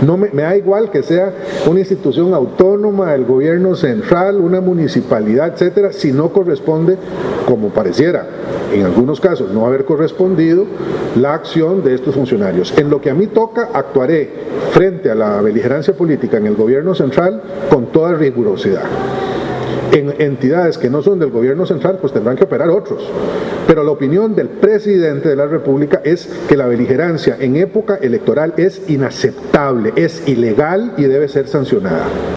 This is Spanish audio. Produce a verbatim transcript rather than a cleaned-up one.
No me, me da igual que sea una institución autónoma, el gobierno central, una municipalidad, etcétera, si no corresponde, como pareciera en algunos casos no haber correspondido, la acción de estos funcionarios. En lo que a mí toca, actuaré frente a la beligerancia política en el gobierno central con toda rigurosidad. En entidades que no son del gobierno central, pues tendrán que operar otros. Pero la opinión del presidente de la República es que la beligerancia en época electoral es inaceptable, es ilegal y debe ser sancionada.